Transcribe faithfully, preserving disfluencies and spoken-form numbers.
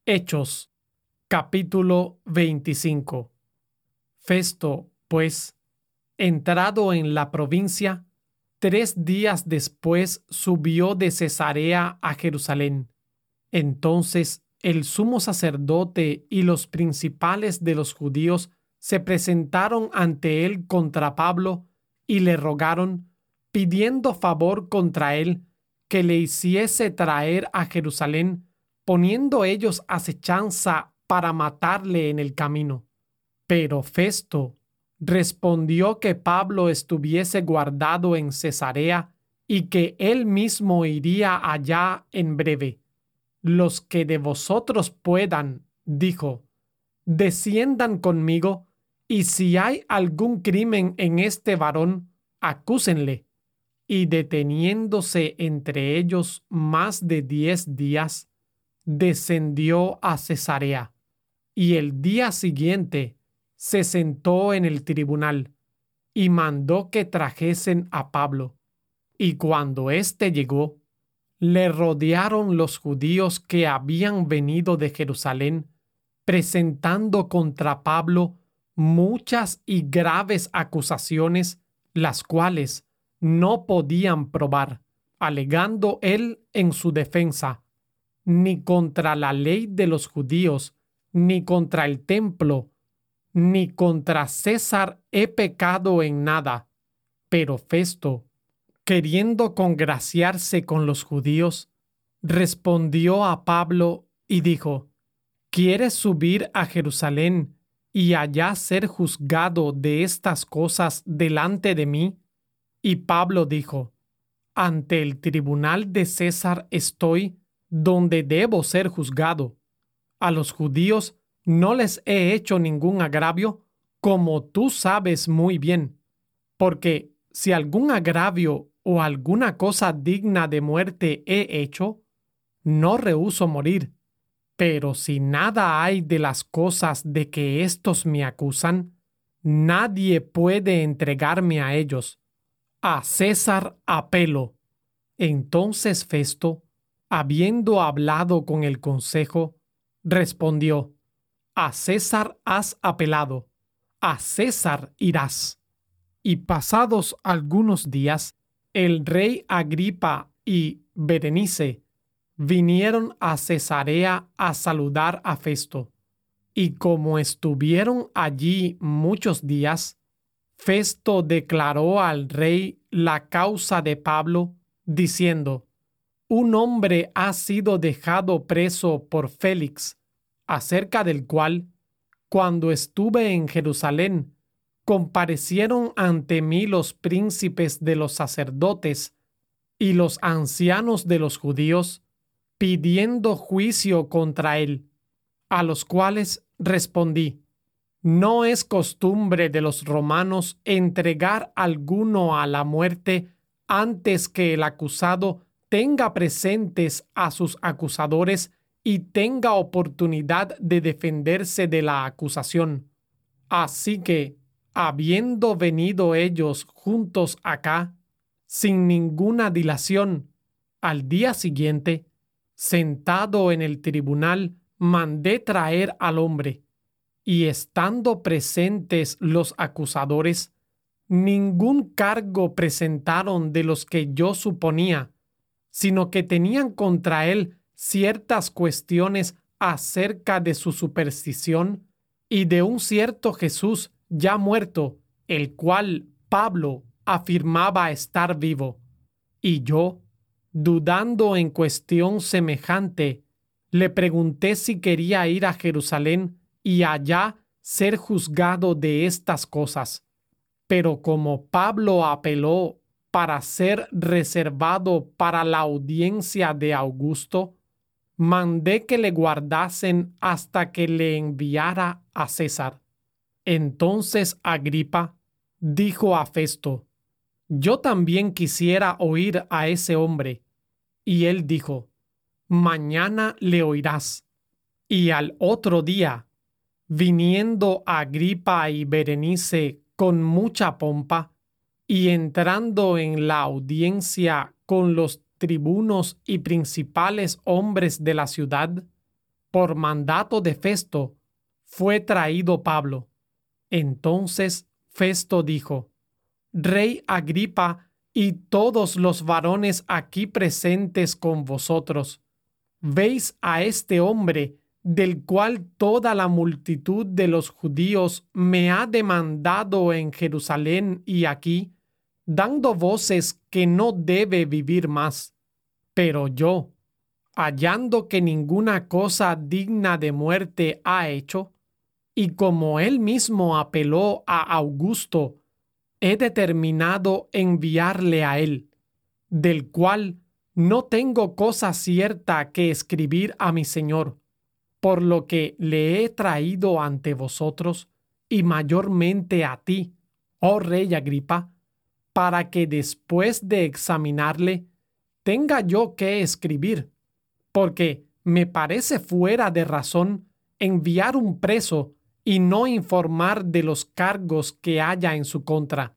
Hechos, capítulo veinticinco. Festo, pues, entrado en la provincia, tres días después subió de Cesarea a Jerusalén. Entonces el sumo sacerdote y los principales de los judíos se presentaron ante él contra Pablo y le rogaron, pidiendo favor contra él, que le hiciese traer a Jerusalén, poniendo ellos acechanza para matarle en el camino. Pero Festo respondió que Pablo estuviese guardado en Cesarea y que él mismo iría allá en breve. Los que de vosotros puedan, dijo, desciendan conmigo, y si hay algún crimen en este varón, acúsenle. Y deteniéndose entre ellos más de diez días, descendió a Cesarea. Y el día siguiente se sentó en el tribunal y mandó que trajesen a Pablo. Y cuando éste llegó, le rodearon los judíos que habían venido de Jerusalén, presentando contra Pablo muchas y graves acusaciones, las cuales no podían probar, alegando él en su defensa, ni contra la ley de los judíos, ni contra el templo, ni contra César he pecado en nada. Pero Festo, queriendo congraciarse con los judíos, respondió a Pablo y dijo, ¿quieres subir a Jerusalén y allá ser juzgado de estas cosas delante de mí? Y Pablo dijo, ante el tribunal de César estoy, donde debo ser juzgado. A los judíos no les he hecho ningún agravio, como tú sabes muy bien, porque si algún agravio o alguna cosa digna de muerte he hecho, no rehúso morir. Pero si nada hay de las cosas de que éstos me acusan, nadie puede entregarme a ellos. A César apelo. Entonces Festo, habiendo hablado con el consejo, respondió, a César has apelado, a César irás. Y pasados algunos días, el rey Agripa y Berenice vinieron a Cesarea a saludar a Festo. Y como estuvieron allí muchos días, Festo declaró al rey la causa de Pablo, diciendo, un hombre ha sido dejado preso por Félix, acerca del cual, cuando estuve en Jerusalén, comparecieron ante mí los príncipes de los sacerdotes y los ancianos de los judíos, pidiendo juicio contra él, a los cuales respondí, no es costumbre de los romanos entregar alguno a la muerte antes que el acusado tenga presentes a sus acusadores y tenga oportunidad de defenderse de la acusación. Así que, habiendo venido ellos juntos acá, sin ninguna dilación, al día siguiente, sentado en el tribunal, mandé traer al hombre, y estando presentes los acusadores, ningún cargo presentaron de los que yo suponía, sino que tenían contra él ciertas cuestiones acerca de su superstición y de un cierto Jesús ya muerto, el cual Pablo afirmaba estar vivo. Y yo, dudando en cuestión semejante, le pregunté si quería ir a Jerusalén y allá ser juzgado de estas cosas. Pero como Pablo apeló para ser reservado para la audiencia de Augusto, mandé que le guardasen hasta que le enviara a César. Entonces Agripa dijo a Festo, yo también quisiera oír a ese hombre. Y él dijo, mañana le oirás. Y al otro día, viniendo Agripa y Berenice con mucha pompa, y entrando en la audiencia con los tribunos y principales hombres de la ciudad, por mandato de Festo, fue traído Pablo. Entonces Festo dijo: Rey Agripa y todos los varones aquí presentes con vosotros, ¿veis a este hombre, del cual toda la multitud de los judíos me ha demandado en Jerusalén y aquí, dando voces que no debe vivir más? Pero yo, hallando que ninguna cosa digna de muerte ha hecho, y como él mismo apeló a Augusto, he determinado enviarle a él, del cual no tengo cosa cierta que escribir a mi señor, por lo que le he traído ante vosotros, y mayormente a ti, oh rey Agripa, para que después de examinarle, tenga yo que escribir, porque me parece fuera de razón enviar un preso y no informar de los cargos que haya en su contra.